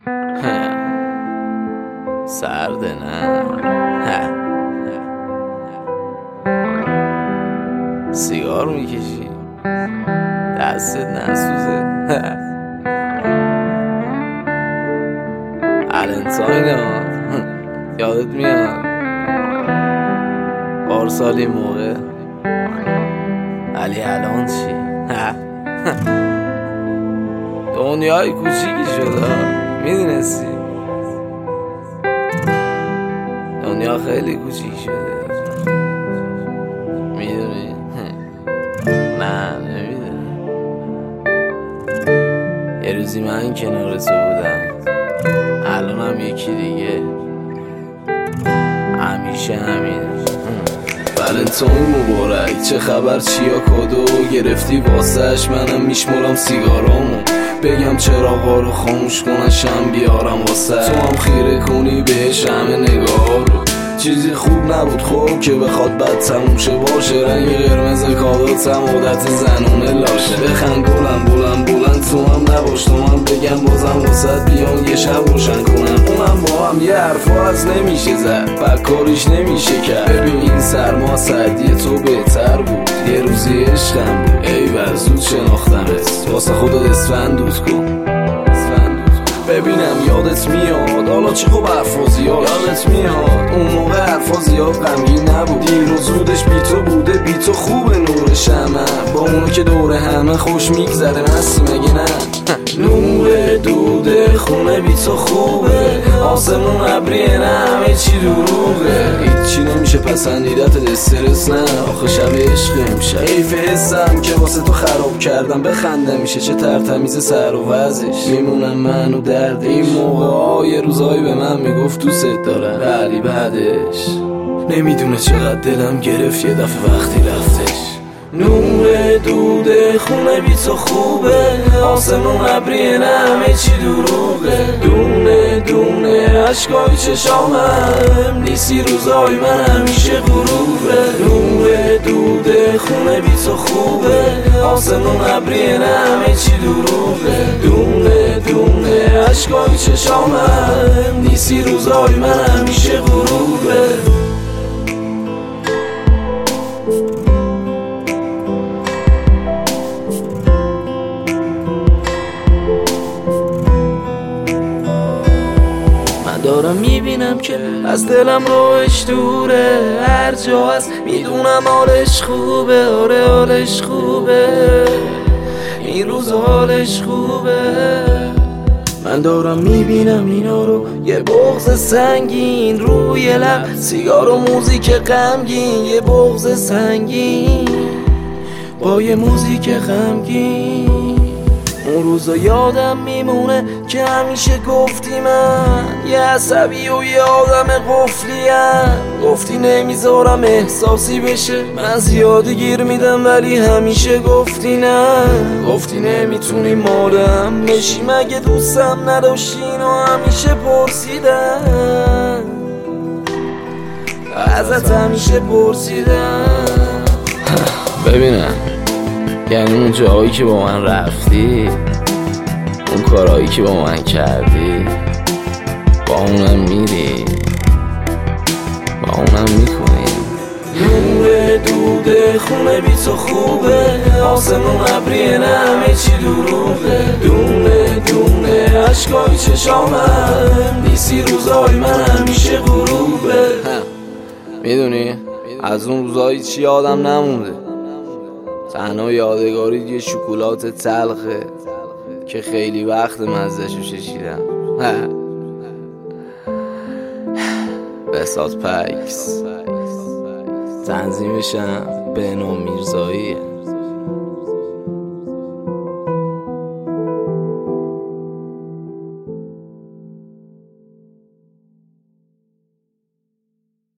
سرده نه سیگار میکشی دستت نسوزه الانتاین ها یادت میاد پارسال این موقع علی الان چی دنیای کوچیکی شده میدونستی دنیا خیلی کوچیک شده میدونی نه نمیدونم یه روزی من کنار تو بودم الان هم یکی دیگه همیشه همین ولنتاین مبارک چه خبر چیا کادو گرفتی واسهش منم میشمرم سیگارامو بگم چراغا رو خاموش کنن شم بیارم واسه تو هم خیره کنی بهش همه نگاه رو چیزی خوب نبود خب که بخواد بد تموم شه باشه رنگ قرمز کاداتم عادت زنونه لاشه بخند بلند تو هم نباش تو هم بگم بازم واسه بیان یه شب روشن کنن اونم با هم یه حرفا از نمیشه زد بکاریش نمیشه کرد ببین این سرما سعدی تو بهتر بود یه روزی عشقم بود ای زود شناختمت واسه خودت اسفند دود کن ببینم یادت میاد حالا چی خوب حرفا زیاد یادت میاد اون موقع حرفا زیاد غمگین نبود دیر و زودش بی تو بوده بی تو خوبه نور شمع با اونو که دور همه خوش میگذره نسی مگه نه نور دوده خونه بی تو خوبه آسمون ابریه نه همه چی دروغه هیچی نمیشه پسندیدت استرس نه آخه شب عشق امشب حیف حسم که واسه تو خراب کردم بخندم میشه چه ترتمیز سر و وزش میمونم من و درد این موقع ها یه روزایی به من میگفت دوست دارم ولی بعدش نمیدونه چقدر دلم گرفت یه دفعه وقتی رفتش نور دوده خونه بی تو خوبه آسمون ابریه نه همه چی دروغه دونه دونه عشقای چشامم نیستی روزای من همیشه غروبه نور دوده خونه بی تو خوبه آسمون ابریه نه همه چی دروغه دونه دونه عشقای چشامم نیستی روزای من همیشه غروبه دارم میبینم که از دلم روش دوره هر جا هست میدونم حالش خوبه آره حالش خوبه این روز حالش خوبه من دارم میبینم اینا رو یه بغض سنگین روی لب سیگار و موزیک غمگین یه بغض سنگین با یه موزیک غمگین اون روزا یادم میمونه که همیشه گفتی من یه عصبی و یه آدم قفلیم گفتی نمیذارم احساسی بشه من زیادی گیر میدم ولی همیشه گفتی نه گفتی نمیتونی مالم بشی مگه دوستم نداشتین و همیشه پرسیدم ازت همیشه پرسیدم ببینم یعنی اون جایی که با من رفتی اون کارهایی که با من کردی با اونم میری با اونم میکنی نور دوده خونه بی تو خوبه آسمون ابریه نه همه چی دروغه دونه دونه عشقای چشامم نیستی روزای من همیشه غروبه میدونی از اون روزایی چی آدم نمونده تنها یادگاری یه شکلات تلخه که خیلی وقت مزهشو چشیدم بساط پکس تنظیمشم بهنام میرزاییه.